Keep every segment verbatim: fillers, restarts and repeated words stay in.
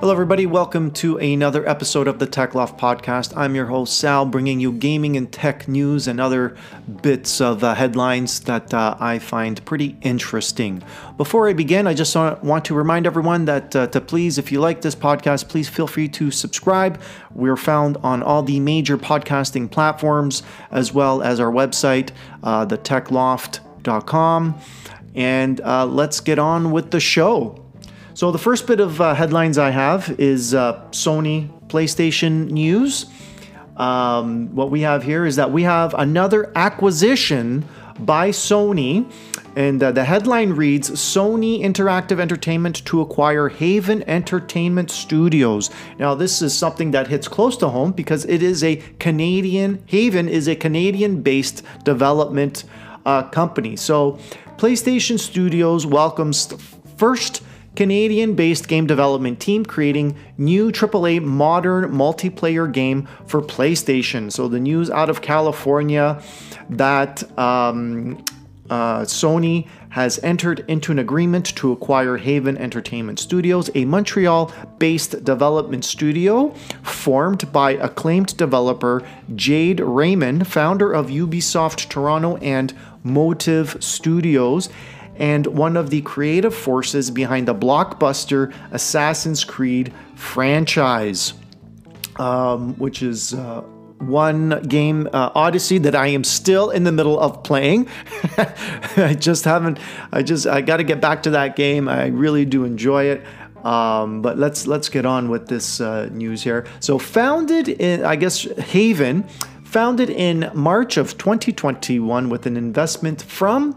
Hello, everybody. Welcome to another episode of the Tech Loft Podcast. I'm your host, Sal, bringing you gaming and tech news and other bits of uh, headlines that uh, I find pretty interesting. Before I begin, I just want to remind everyone that uh, to please, if you like this podcast, please feel free to subscribe. We're found on all the major podcasting platforms, as well as our website, uh, the tech loft dot com. And uh, let's get on with the show. So the first bit of uh, headlines I have is uh, Sony PlayStation news. Um, what we have here is that we have another acquisition by Sony, and uh, the headline reads, Sony Interactive Entertainment to acquire Haven Entertainment Studios. Now, this is something that hits close to home because it is a Canadian, Haven is a Canadian-based development uh, company. So PlayStation Studios welcomes the first Canadian-based game development team creating new triple A modern multiplayer game for PlayStation. So the news out of California that um, uh, Sony has entered into an agreement to acquire Haven Entertainment Studios, a Montreal-based development studio formed by acclaimed developer Jade Raymond, founder of Ubisoft Toronto and Motive Studios, and one of the creative forces behind the blockbuster Assassin's Creed franchise, um, which is uh, one game, uh, Odyssey, that I am still in the middle of playing. I just haven't, I just, I got to get back to that game. I really do enjoy it. Um, but let's, let's get on with this uh, news here. So founded in, I guess, Haven, founded in March of twenty twenty-one with an investment from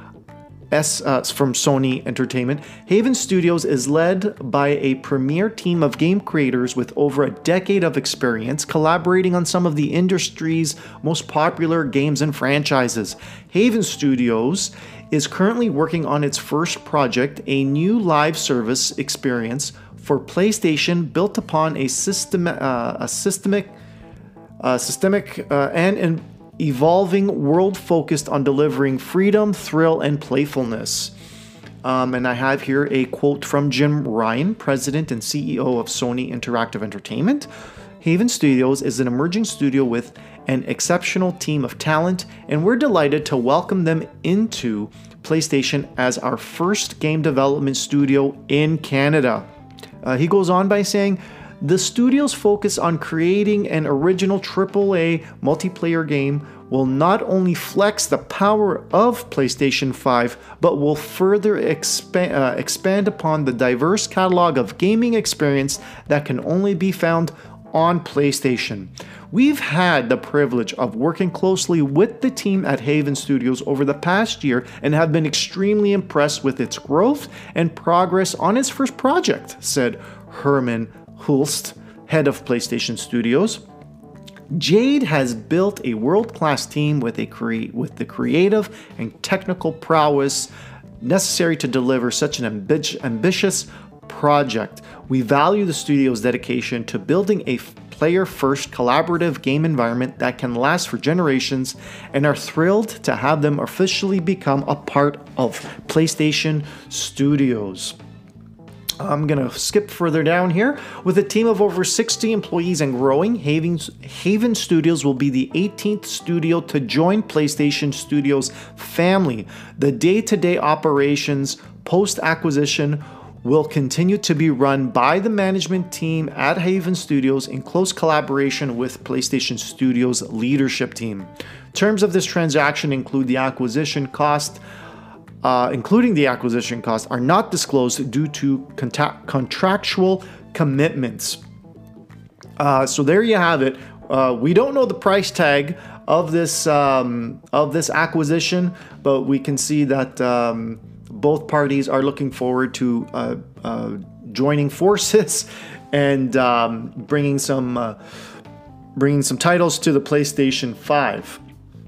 S, uh, from Sony Entertainment. Haven Studios is led by a premier team of game creators with over a decade of experience collaborating on some of the industry's most popular games and franchises. Haven Studios is currently working on its first project, a new live service experience for PlayStation built upon a system, uh, a systemic, uh, systemic uh, and, and evolving world focused on delivering freedom, thrill, and playfulness. Um, and I have here a quote from Jim Ryan, president and C E O of Sony Interactive Entertainment. Haven Studios is an emerging studio with an exceptional team of talent, and we're delighted to welcome them into PlayStation as our first game development studio in Canada. Uh, he goes on by saying, the studio's focus on creating an original triple A multiplayer game will not only flex the power of PlayStation five, but will further expand, uh, expand upon the diverse catalog of gaming experience that can only be found on PlayStation. We've had the privilege of working closely with the team at Haven Studios over the past year and have been extremely impressed with its growth and progress on its first project, said Herman Hulst, head of PlayStation Studios. Jade has built a world-class team with a cre- with the creative and technical prowess necessary to deliver such an ambi- ambitious project. We value the studio's dedication to building a player-first collaborative game environment that can last for generations and are thrilled to have them officially become a part of PlayStation Studios. I'm going to skip further down here. With a team of over sixty employees and growing, Haven, Haven Studios will be the eighteenth studio to join PlayStation Studios family. The day-to-day operations post-acquisition will continue to be run by the management team at Haven Studios in close collaboration with PlayStation Studios leadership team. Terms of this transaction include the acquisition cost Uh, including the acquisition costs, are not disclosed due to contact- contractual commitments. Uh, so there you have it. Uh, we don't know the price tag of this um, of this acquisition, but we can see that um, both parties are looking forward to uh, uh, joining forces and um, bringing some uh, bringing some titles to the PlayStation five.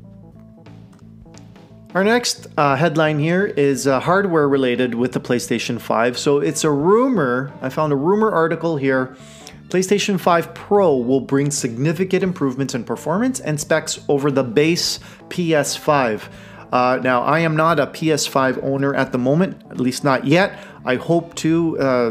Our next uh, headline here is uh, hardware related with the PlayStation five. So it's a rumor, I found a rumor article here. PlayStation five Pro will bring significant improvements in performance and specs over the base P S five. Uh, now, I am not a P S five owner at the moment, at least not yet. I hope to uh,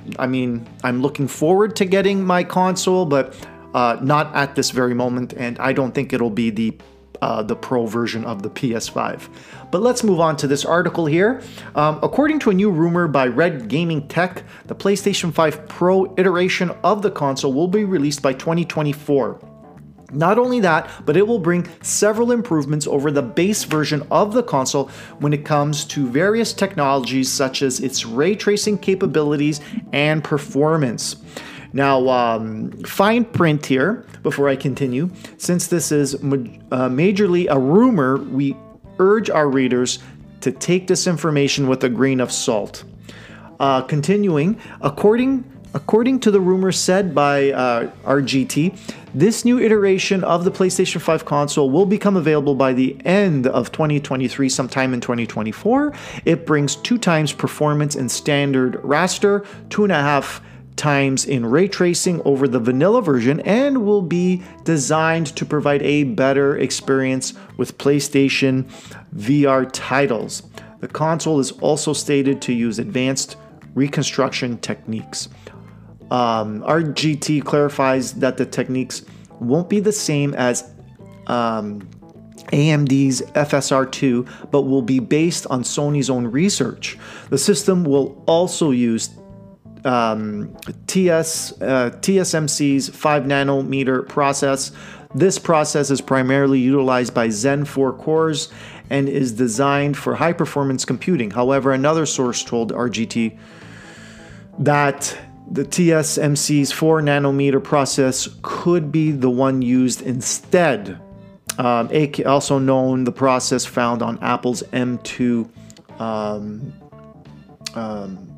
I mean, I'm looking forward to getting my console, but uh, not at this very moment, and I don't think it'll be the uh, the Pro version of the P S five. But let's move on to this article here. Um, according to a new rumor by Red Gaming Tech, the PlayStation five Pro iteration of the console will be released by twenty twenty-four. Not only that, but it will bring several improvements over the base version of the console when it comes to various technologies such as its ray tracing capabilities and performance. Now, um, fine print here, before I continue, since this is uh, majorly a rumor, we urge our readers to take this information with a grain of salt. Uh, continuing, according According to the rumor said by uh, R G T, this new iteration of the PlayStation five console will become available by the end of twenty twenty-three, sometime in twenty twenty-four. It brings two times performance in standard raster, two and a half times in ray tracing over the vanilla version, and will be designed to provide a better experience with PlayStation V R titles. The console is also stated to use advanced reconstruction techniques. Um, R G T clarifies that the techniques won't be the same as um, A M D's F S R two, but will be based on Sony's own research. The system will also use um, T S, uh, T S M C's five nanometer process. This process is primarily utilized by Zen four cores and is designed for high-performance computing. However, another source told R G T that the T S M C's four nanometer process could be the one used instead, um, also known the process found on Apple's M two um, um,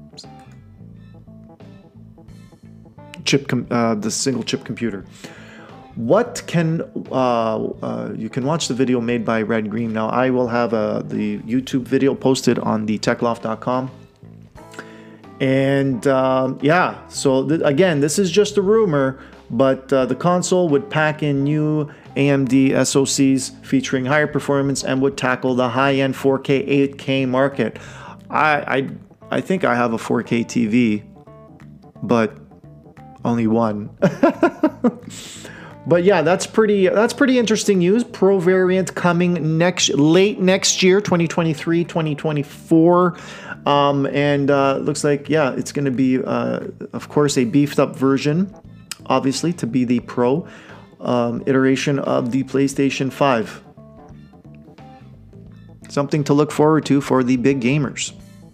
chip, com uh, the single chip computer. What can uh, uh, you can watch the video made by Red Green. Now I will have uh, the YouTube video posted on the techloft dot com. And um, yeah, so th again, this is just a rumor, but uh, the console would pack in new A M D S O Cs featuring higher performance and would tackle the high-end four K, eight K market. I, I, I think I have a four K T V, but only one. But yeah, that's pretty that's pretty interesting news. Pro variant coming next late next year, twenty twenty-three, twenty twenty-four. Um, and uh, looks like, yeah, it's going to be, uh, of course, a beefed up version, obviously, to be the Pro um, iteration of the PlayStation five. Something to look forward to for the big gamers.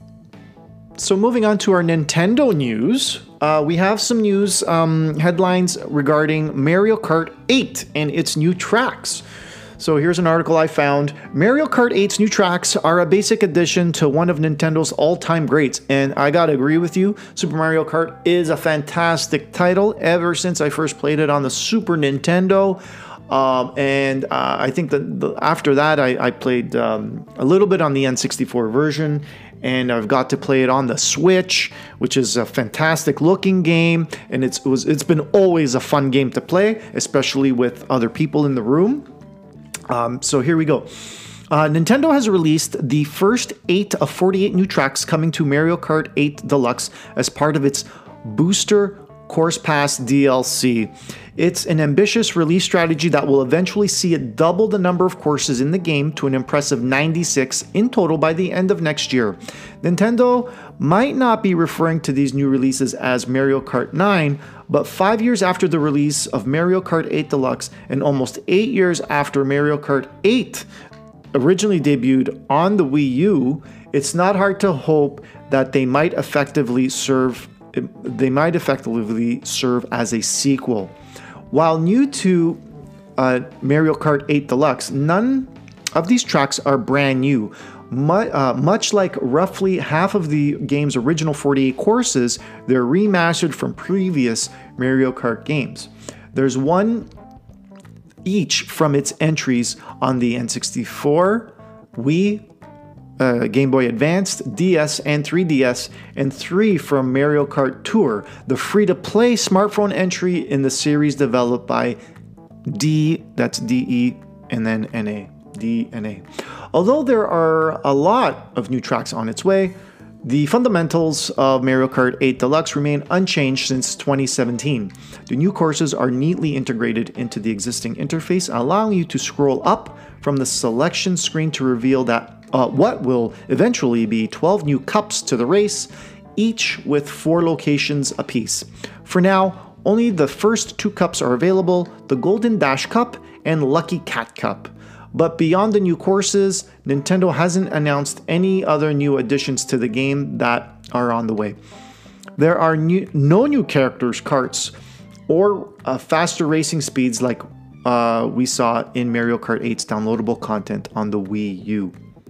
So moving on to our Nintendo news, uh, we have some news um, headlines regarding Mario Kart eight and its new tracks. So here's an article I found. Mario Kart eight's new tracks are a basic addition to one of Nintendo's all-time greats. And I gotta agree with you, Super Mario Kart is a fantastic title ever since I first played it on the Super Nintendo. Um, and uh, I think that the, after that, I, I played um, a little bit on the N sixty-four version, and I've got to play it on the Switch, which is a fantastic looking game. And it's, it was, it's been always a fun game to play, especially with other people in the room. Um, so here we go. Uh, Nintendo has released the first eight of forty-eight new tracks coming to Mario Kart eight Deluxe as part of its Booster Course Pass D L C. It's an ambitious release strategy that will eventually see it double the number of courses in the game to an impressive ninety-six in total by the end of next year. Nintendo might not be referring to these new releases as Mario Kart nine, but five years after the release of Mario Kart eight Deluxe and almost eight years after Mario Kart eight originally debuted on the Wii U, it's not hard to hope that they might effectively serve they might effectively serve as a sequel. While new to uh, Mario Kart eight Deluxe, none of these tracks are brand new. Mu uh, much like roughly half of the game's original forty-eight courses, they're remastered from previous Mario Kart games. There's one each from its entries on the N sixty-four, Wii, uh, Game Boy Advance, D S, and three D S, and three from Mario Kart Tour, the free-to-play smartphone entry in the series developed by D, that's D E, and then N A. D N A. Although there are a lot of new tracks on its way, The fundamentals of Mario Kart eight Deluxe remain unchanged since twenty seventeen. The new courses are neatly integrated into the existing interface, allowing you to scroll up from the selection screen to reveal that uh, what will eventually be twelve new cups to the race, each with four locations apiece. For now, only the first two cups are available, the Golden Dash Cup and Lucky Cat Cup. But beyond the new courses, Nintendo hasn't announced any other new additions to the game that are on the way. There are new, no new characters, carts, or uh, faster racing speeds like uh, we saw in Mario Kart eight's downloadable content on the Wii U.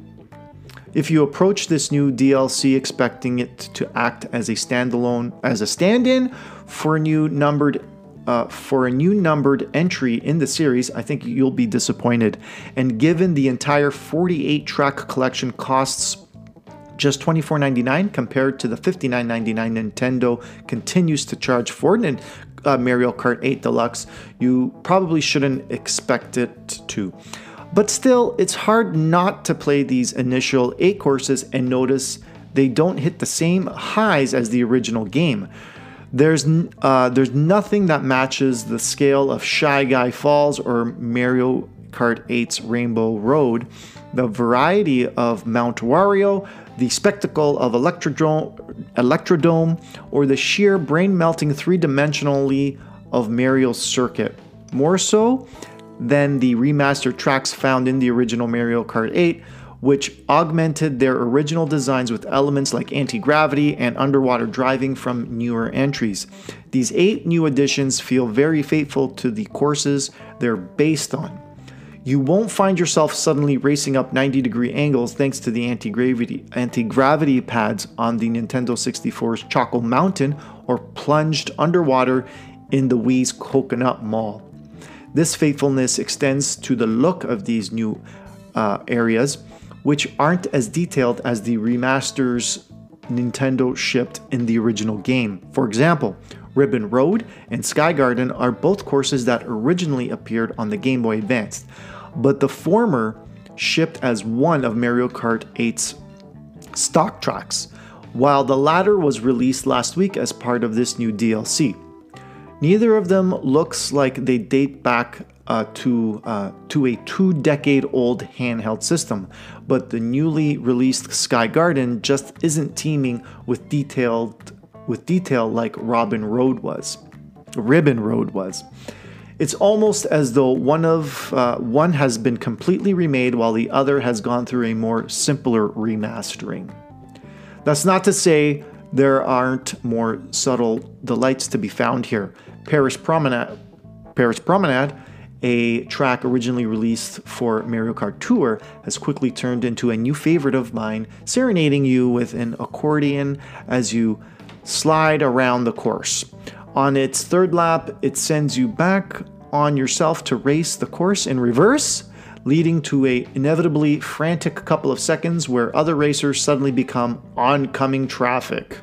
If you approach this new D L C expecting it to act as a standalone, as a stand-in for a new numbered Uh, for a new numbered entry in the series, I think you'll be disappointed. And given the entire forty-eight track collection costs just twenty-four ninety-nine compared to the fifty-nine ninety-nine Nintendo continues to charge for uh, Mario Kart eight Deluxe, you probably shouldn't expect it to. But still, it's hard not to play these initial eight courses and notice they don't hit the same highs as the original game. There's uh, there's nothing that matches the scale of Shy Guy Falls or Mario Kart eight's Rainbow Road, the variety of Mount Wario, the spectacle of Electrodrome, Electrodome, or the sheer brain-melting three-dimensionally of Mario's circuit. More so than the remastered tracks found in the original Mario Kart eight, which augmented their original designs with elements like anti-gravity and underwater driving from newer entries. These eight new additions feel very faithful to the courses they're based on. You won't find yourself suddenly racing up ninety degree angles thanks to the anti-gravity anti-gravity pads on the Nintendo sixty-four's Choco Mountain or plunged underwater in the Wii's Coconut Mall. This faithfulness extends to the look of these new uh, areas, which aren't as detailed as the remasters Nintendo shipped in the original game. For example, Ribbon Road and Sky Garden are both courses that originally appeared on the Game Boy Advance, but the former shipped as one of Mario Kart eight's stock tracks, while the latter was released last week as part of this new D L C. Neither of them looks like they date back Uh, to uh, to a two-decade-old handheld system, but the newly released Sky Garden just isn't teeming with detailed with detail like Robin Road was. Ribbon Road was. It's almost as though one of uh, one has been completely remade while the other has gone through a more simpler remastering. That's not to say there aren't more subtle delights to be found here. Paris Promenade, Paris Promenade. A track originally released for Mario Kart Tour has quickly turned into a new favorite of mine, serenading you with an accordion as you slide around the course. On its third lap, it sends you back on yourself to race the course in reverse, leading to a inevitably frantic couple of seconds where other racers suddenly become oncoming traffic.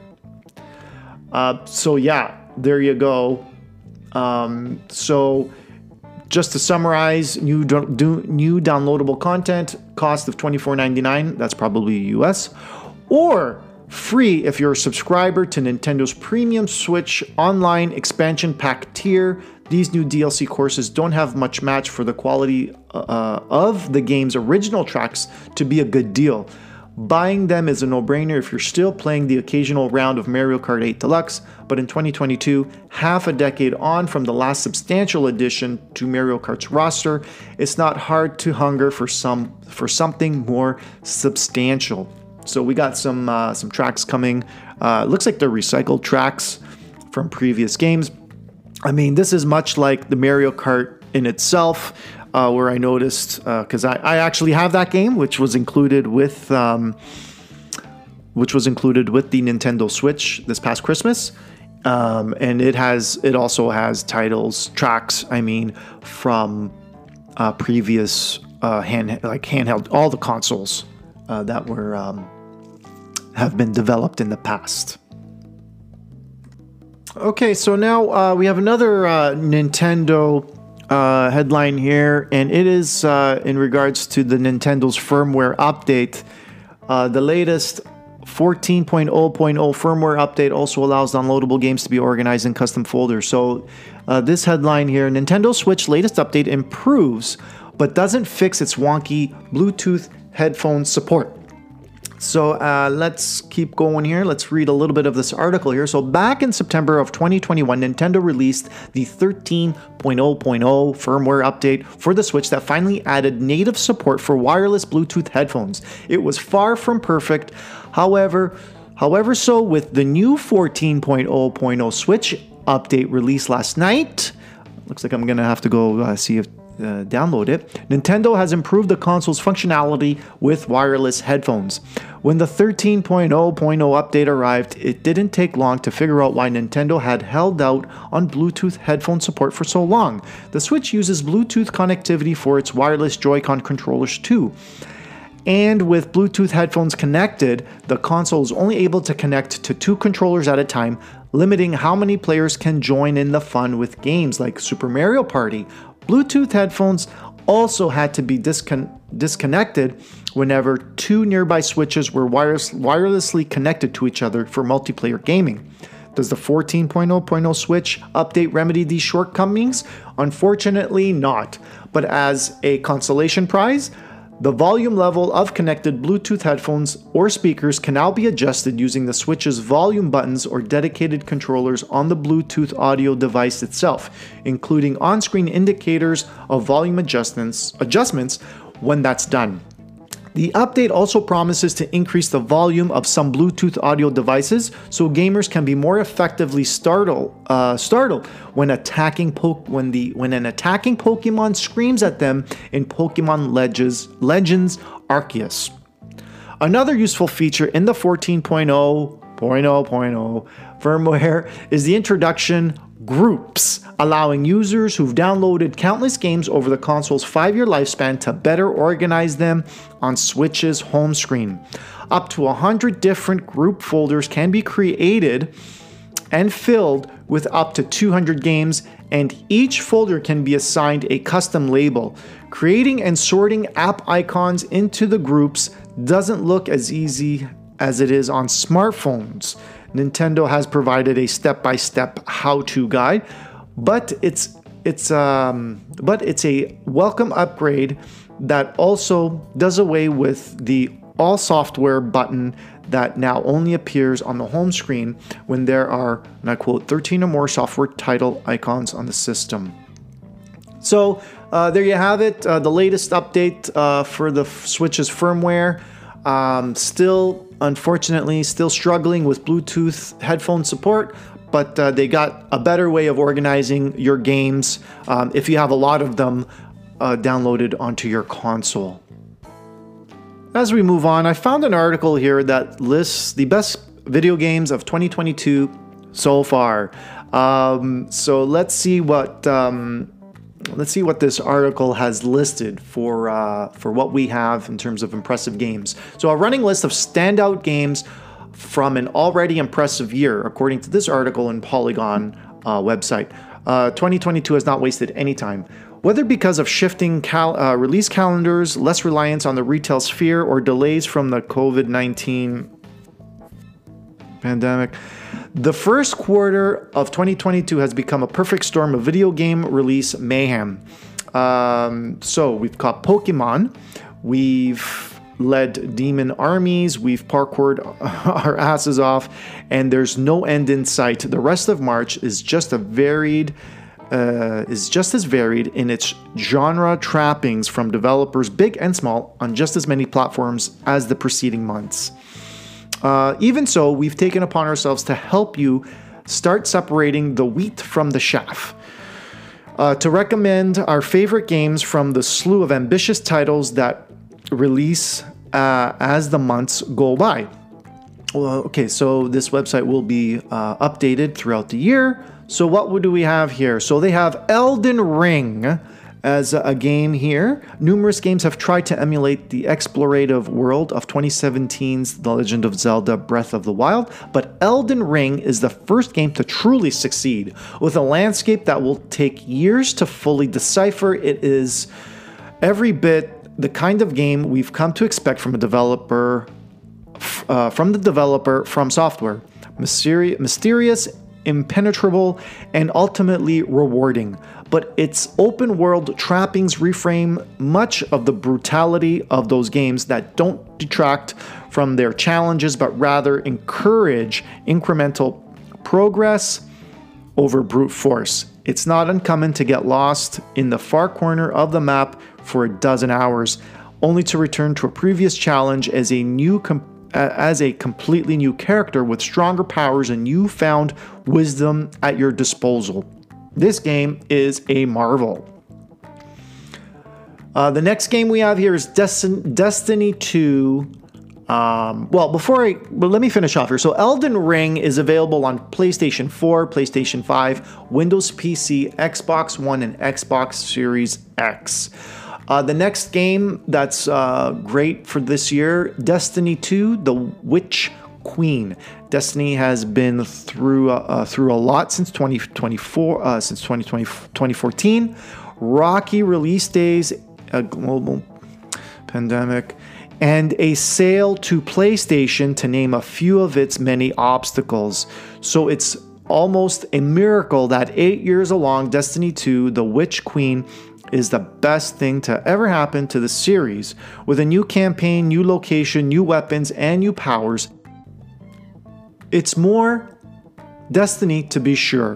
Uh, so yeah, there you go. Um, so... Just to summarize, new, do, new downloadable content, cost of twenty-four ninety-nine, that's probably U S, or free if you're a subscriber to Nintendo's Premium Switch Online Expansion Pack tier. These new D L C courses don't have much match for the quality uh, of the game's original tracks to be a good deal. Buying them is a no-brainer if you're still playing the occasional round of Mario Kart eight Deluxe, but in twenty twenty-two, half a decade on from the last substantial addition to Mario Kart's roster, it's not hard to hunger for some for something more substantial. So we got some uh, some tracks coming. Uh, looks like they're recycled tracks from previous games. I mean, this is much like the Mario Kart in itself. Uh, where I noticed, because uh, I, I actually have that game, which was included with, um, which was included with the Nintendo Switch this past Christmas, um, and it has, it also has titles, tracks. I mean, from uh, previous uh, hand, like handheld, all the consoles uh, that were um, have been developed in the past. Okay, so now uh, we have another uh, Nintendo. Uh, headline here, and it is uh, in regards to the Nintendo's firmware update. Uh, the latest fourteen point oh point oh firmware update also allows downloadable games to be organized in custom folders. So uh, this headline here, Nintendo Switch latest update improves but doesn't fix its wonky Bluetooth headphone support. So uh, let's keep going here. Let's read a little bit of this article here. So back in September of twenty twenty-one, Nintendo released the thirteen point oh point oh firmware update for the Switch that finally added native support for wireless Bluetooth headphones. It was far from perfect. However, however, so with the new fourteen point oh point oh Switch update released last night, looks like I'm gonna have to go uh, see if Uh, download it. Nintendo has improved the console's functionality with wireless headphones. When the thirteen point oh point oh update arrived, it didn't take long to figure out why Nintendo had held out on Bluetooth headphone support for so long. The Switch uses Bluetooth connectivity for its wireless Joy-Con controllers too. And with Bluetooth headphones connected, the console is only able to connect to two controllers at a time, limiting how many players can join in the fun with games like Super Mario Party. Bluetooth headphones also had to be discon- disconnected whenever two nearby switches were wireless- wirelessly connected to each other for multiplayer gaming. Does the fourteen point oh point oh Switch update remedy these shortcomings? Unfortunately not, but as a consolation prize, the volume level of connected Bluetooth headphones or speakers can now be adjusted using the Switch's volume buttons or dedicated controllers on the Bluetooth audio device itself, including on-screen indicators of volume adjustments, adjustments when that's done. The update also promises to increase the volume of some Bluetooth audio devices so gamers can be more effectively startled, uh, startled when attacking po- when the when an attacking Pokemon screams at them in Pokemon Legends, Legends Arceus. Another useful feature in the fourteen point oh point oh point oh firmware is the introduction groups, allowing users who've downloaded countless games over the console's five-year lifespan to better organize them on Switch's home screen. Up to one hundred different group folders can be created and filled with up to two hundred games, and each folder can be assigned a custom label. Creating and sorting app icons into the groups doesn't look as easy as it is on smartphones. Nintendo has provided a step-by-step how-to guide, but it's it's um, but it's a welcome upgrade that also does away with the all software button that now only appears on the home screen when there are, and I quote, thirteen or more software title icons on the system. So uh, there you have it, uh, the latest update uh, for the Switch's firmware. Um, still, unfortunately, still struggling with Bluetooth headphone support, but uh, they got a better way of organizing your games um, if you have a lot of them uh, downloaded onto your console. As we move on, I found an article here that lists the best video games of twenty twenty-two so far. Um, so let's see what um, let's see what this article has listed for uh, for what we have in terms of impressive games. So a running list of standout games from an already impressive year, according to this article in Polygon uh, website. Uh, twenty twenty-two has not wasted any time. Whether because of shifting cal- uh, release calendars, less reliance on the retail sphere, or delays from the COVID nineteen pandemic, the first quarter of twenty twenty-two has become a perfect storm of video game release mayhem. Um, so we've got Pokemon, we've led demon armies, we've parkoured our asses off, and there's no end in sight. The rest of March is just a varied, uh, is just as varied in its genre trappings from developers big and small on just as many platforms as the preceding months. Uh, even so, we've taken upon ourselves to help you start separating the wheat from the chaff. Uh, to recommend our favorite games from the slew of ambitious titles that release uh, as the months go by. Well, okay, so this website will be uh, updated throughout the year. So what do we have here? So they have Elden Ring as a game here. Numerous games have tried to emulate the explorative world of twenty seventeen's The Legend of Zelda Breath of the Wild, but Elden Ring is the first game to truly succeed. With a landscape that will take years to fully decipher, it is every bit the kind of game we've come to expect from a developer f- uh, from the developer From Software. Mysteri- mysterious, impenetrable, and ultimately rewarding. But its open world trappings reframe much of the brutality of those games that don't detract from their challenges, but rather encourage incremental progress over brute force. It's not uncommon to get lost in the far corner of the map for a dozen hours, only to return to a previous challenge as a new com- as a completely new character with stronger powers and newfound wisdom at your disposal. This game is a marvel. Uh, the next game we have here is Destin- Destiny two. Um, well, before I, but let me finish off here. So Elden Ring is available on PlayStation four, PlayStation five, Windows P C, Xbox One, and Xbox Series X. Uh, the next game that's uh, great for this year, Destiny two, The Witch Queen. Destiny has been through uh, uh, through a lot since twenty twenty-four, uh, since twenty twenty, twenty fourteen. Rocky release days, a global pandemic, and a sale to PlayStation, to name a few of its many obstacles. So it's almost a miracle that eight years along, Destiny two, The Witch Queen is the best thing to ever happen to the series. With a new campaign, new location, new weapons, and new powers, it's more Destiny to be sure.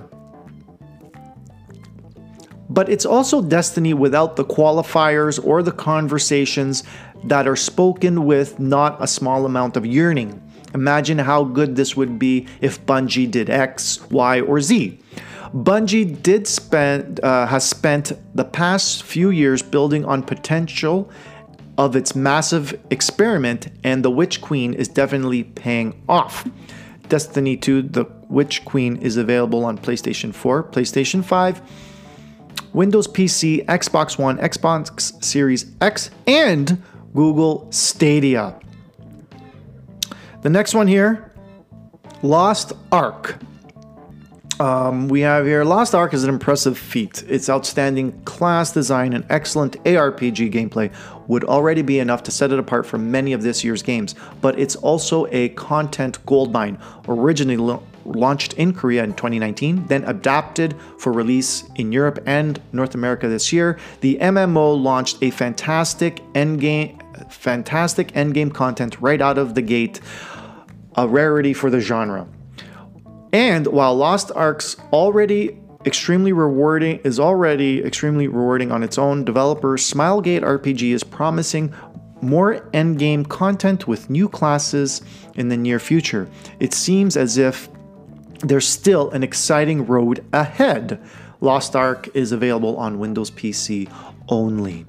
But it's also Destiny without the qualifiers or the conversations that are spoken with not a small amount of yearning. Imagine how good this would be if Bungie did X, Y, or Z. Bungie did spend uh, has spent the past few years building on potential of its massive experiment, and The Witch Queen is definitely paying off. Destiny two, The Witch Queen is available on PlayStation four, PlayStation five, Windows P C, Xbox One, Xbox Series X, and Google Stadia. The next one here, Lost Ark. Um, we have here, Lost Ark is an impressive feat. Its outstanding class design and excellent A R P G gameplay would already be enough to set it apart from many of this year's games, but it's also a content goldmine. Originally lo- launched in Korea in twenty nineteen, then adapted for release in Europe and North America this year, the M M O launched a fantastic endgame, fantastic endgame content right out of the gate, a rarity for the genre. And while Lost Ark's already extremely rewarding is already extremely rewarding on its own, developer Smilegate R P G is promising more endgame content with new classes in the near future. It seems as if there's still an exciting road ahead. Lost Ark is available on Windows P C only.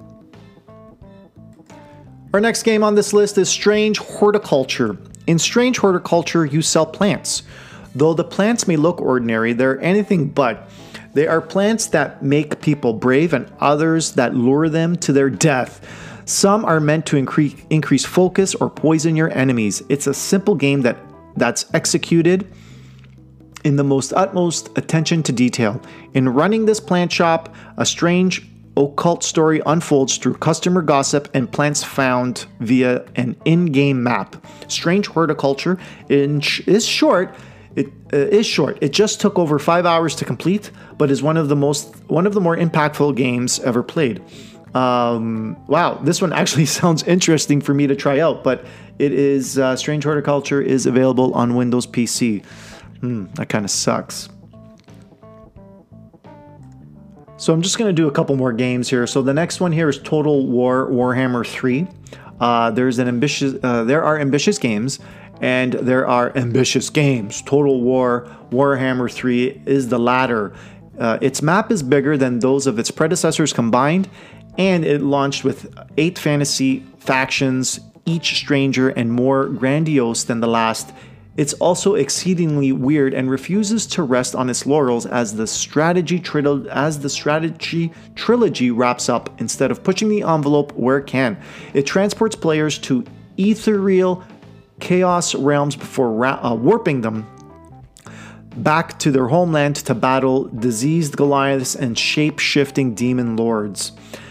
Our next game on this list is Strange Horticulture. In Strange Horticulture, you sell plants. Though the plants may look ordinary, they're anything but. They are plants that make people brave and others that lure them to their death. Some are meant to increase, increase focus or poison your enemies. It's a simple game that, that's executed in the most utmost attention to detail. In running this plant shop, a strange occult story unfolds through customer gossip and plants found via an in-game map. Strange Horticulture is short. It uh, is short. It just took over five hours to complete, but is one of the most one of the more impactful games ever played. Um, wow, this one actually sounds interesting for me to try out. But it is uh, Strange Horticulture is available on Windows P C. Hmm, that kind of sucks. So I'm just going to do a couple more games here. So the next one here is Total War Warhammer three. Uh, there's an ambitious. Uh, there are ambitious games. And there are ambitious games. Total War Warhammer three is the latter. Uh, its map is bigger than those of its predecessors combined, and it launched with eight fantasy factions, each stranger and more grandiose than the last. It's also exceedingly weird and refuses to rest on its laurels as the strategy tril- as the strategy trilogy wraps up instead of pushing the envelope where it can. It transports players to ethereal chaos realms before ra- uh, warping them back to their homeland to battle diseased Goliaths and shape-shifting demon lords.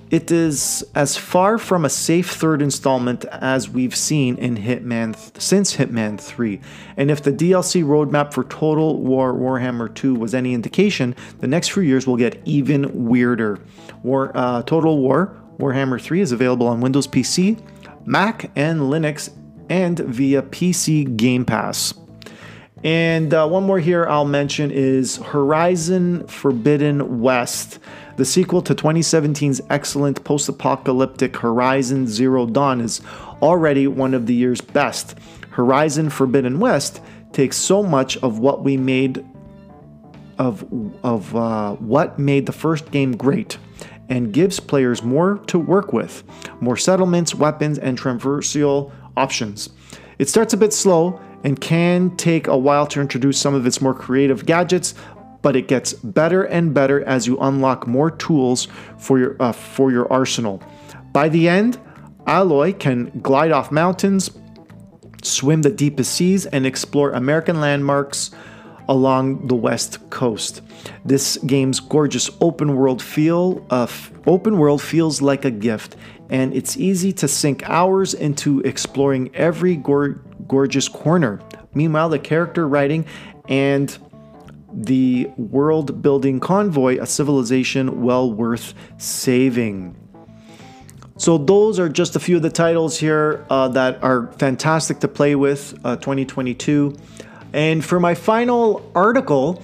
It is as far from a safe third installment as we've seen in Hitman th- since Hitman three. And if the D L C roadmap for Total War Warhammer two was any indication, the next few years will get even weirder. War, uh, Total War Warhammer three is available on Windows P C, Mac, and Linux, and via P C Game Pass. And uh, one more here I'll mention is Horizon Forbidden West. The sequel to twenty seventeen's excellent post-apocalyptic Horizon Zero Dawn is already one of the year's best. Horizon Forbidden West takes so much of what we made of of uh, what made the first game great, and gives players more to work with, more settlements, weapons, and traversal options. It starts a bit slow and can take a while to introduce some of its more creative gadgets, but it gets better and better as you unlock more tools for your uh, for your arsenal. By the end, Aloy can glide off mountains, swim the deepest seas, and explore American landmarks along the west coast. This game's gorgeous open world feel uh, f- open world feels like a gift, and it's easy to sink hours into exploring every gor- gorgeous corner. Meanwhile, the character writing and the world building convoy a civilization well worth saving. So those are just a few of the titles here uh, that are fantastic to play with uh, twenty twenty-two. And for my final article,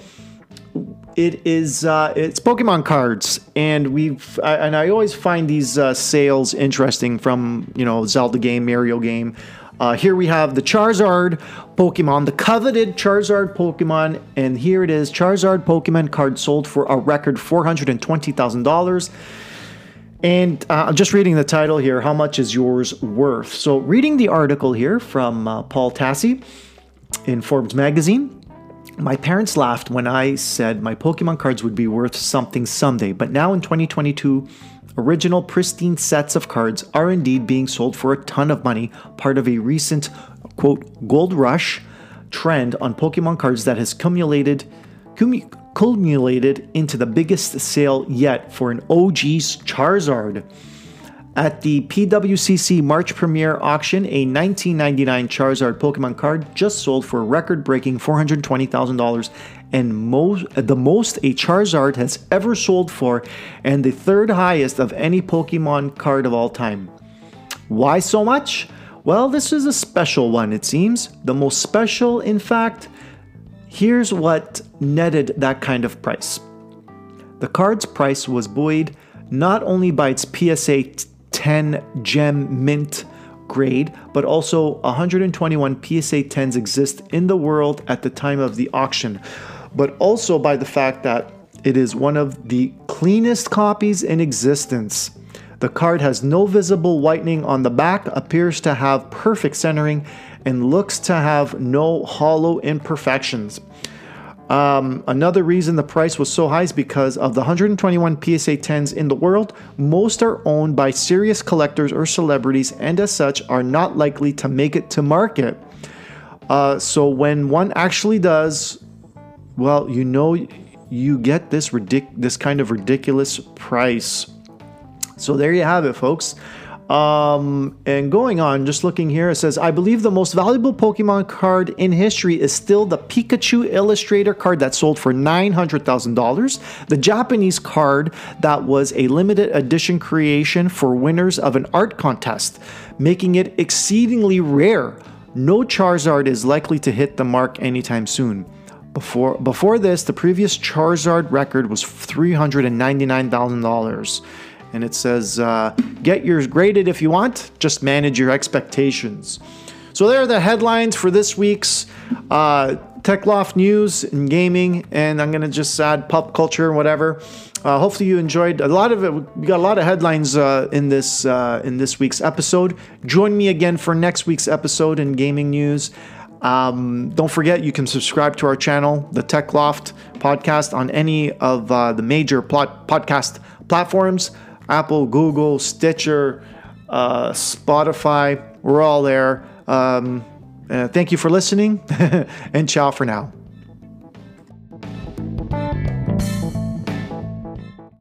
it is uh, it's Pokemon cards, and we've I, and I always find these uh, sales interesting from you know Zelda game, Mario game. Uh, here we have the Charizard Pokemon, the coveted Charizard Pokemon, and here it is, Charizard Pokemon card sold for a record four hundred twenty thousand dollars. And uh, I'm just reading the title here, how much is yours worth? So reading the article here from uh, Paul Tassi in Forbes magazine. My parents laughed when I said my Pokemon cards would be worth something someday, but now in twenty twenty-two, original pristine sets of cards are indeed being sold for a ton of money, part of a recent, quote, gold rush trend on Pokemon cards that has cumulated, cum- culminated into the biggest sale yet for an O G's Charizard. At the P W C C March premiere auction, a nineteen ninety-nine Charizard Pokemon card just sold for a record-breaking four hundred twenty thousand dollars, and most, the most a Charizard has ever sold for, and the third highest of any Pokemon card of all time. Why so much? Well, this is a special one, it seems. The most special, in fact. Here's what netted that kind of price. The card's price was buoyed not only by its P S A ten gem mint grade, but also one hundred twenty-one P S A tens exist in the world at the time of the auction, but also by the fact that it is one of the cleanest copies in existence. The card has no visible whitening on the back, appears to have perfect centering, and looks to have no hollow imperfections. Um, another reason the price was so high is because of the one hundred twenty-one P S A tens in the world, most are owned by serious collectors or celebrities, and as such are not likely to make it to market. Uh, so when one actually does, well, you know, you get this ridic- this kind of ridiculous price. So there you have it, folks. Um, and going on, just looking here, it says, I believe the most valuable Pokemon card in history is still the Pikachu Illustrator card that sold for nine hundred thousand dollars. The Japanese card that was a limited edition creation for winners of an art contest, making it exceedingly rare. No Charizard is likely to hit the mark anytime soon. Before, before this, the previous Charizard record was three hundred ninety-nine thousand dollars. And it says, uh, get yours graded if you want, just manage your expectations. So there are the headlines for this week's uh, TechLoft news and gaming, and I'm going to just add pop culture and whatever. Uh, hopefully you enjoyed a lot of it. We got a lot of headlines uh, in this uh, in this week's episode. Join me again for next week's episode in gaming news. Um, don't forget, you can subscribe to our channel, the TechLoft podcast, on any of uh, the major plot podcast platforms. Apple, Google, Stitcher, uh, Spotify, we're all there. Um, uh, thank you for listening, and ciao for now.